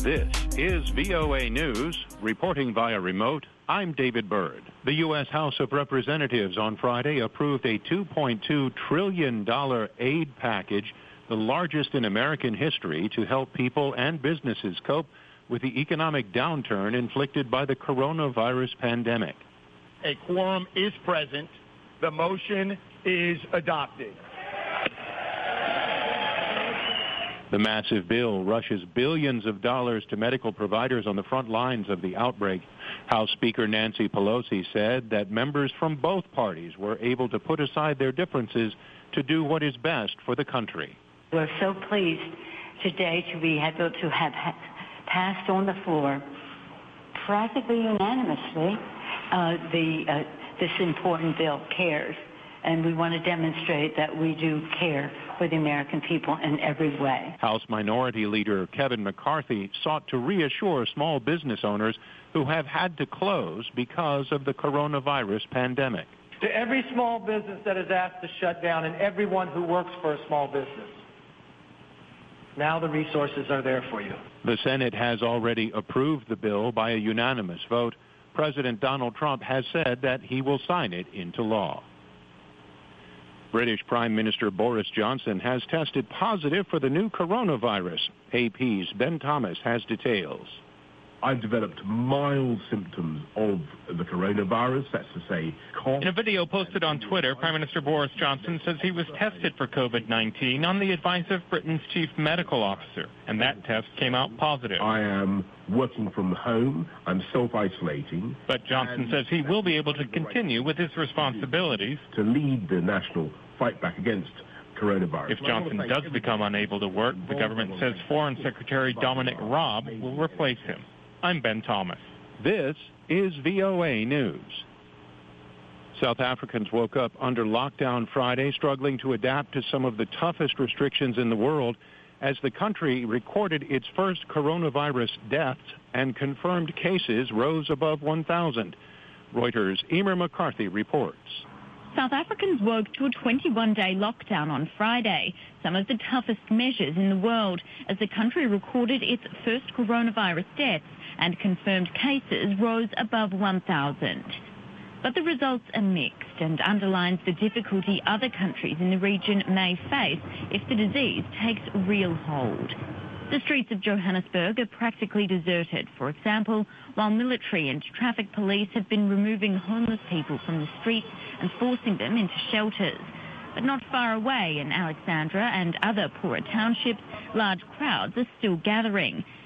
This is VOA News. Reporting via remote, I'm David Byrd. The U.S. House of Representatives on Friday approved a $2.2 trillion aid package, the largest in American history, to help people and businesses cope with the economic downturn inflicted by the coronavirus pandemic. A quorum is present. The motion is adopted. The massive bill rushes billions of dollars to medical providers on the front lines of the outbreak. House Speaker Nancy Pelosi said that members from both parties were able to put aside their differences to do what is best for the country. We're so pleased today to be able to have passed on the floor practically unanimously this important bill, CARES. And we want to demonstrate that we do care for the American people in every way. House Minority Leader Kevin McCarthy sought to reassure small business owners who have had to close because of the coronavirus pandemic. To every small business that is asked to shut down and everyone who works for a small business, now the resources are there for you. The Senate has already approved the bill by a unanimous vote. President Donald Trump has said that he will sign it into law. British Prime Minister Boris Johnson has tested positive for the new coronavirus. AP's Ben Thomas has details. I've developed mild symptoms of the coronavirus, that's to say, cough. In a video posted on Twitter, Prime Minister Boris Johnson says he was tested for COVID-19 on the advice of Britain's chief medical officer, and that test came out positive. I am working from home. I'm self-isolating. But Johnson says he will be able to continue with his responsibilities to lead the national fight back against coronavirus. If Johnson does become unable to work, the government says Foreign Secretary Dominic Raab will replace him. I'm Ben Thomas. This is VOA News. South Africans woke up under lockdown Friday, struggling to adapt to some of the toughest restrictions in the world as the country recorded its first coronavirus deaths and confirmed cases rose above 1,000. Reuters' Emer McCarthy reports. South Africans woke to a 21-day lockdown on Friday, some of the toughest measures in the world, as the country recorded its first coronavirus deaths and confirmed cases rose above 1,000. But the results are mixed and underlines the difficulty other countries in the region may face if the disease takes real hold. The streets of Johannesburg are practically deserted, for example, while military and traffic police have been removing homeless people from the streets and forcing them into shelters. But not far away in Alexandra and other poorer townships, large crowds are still gathering.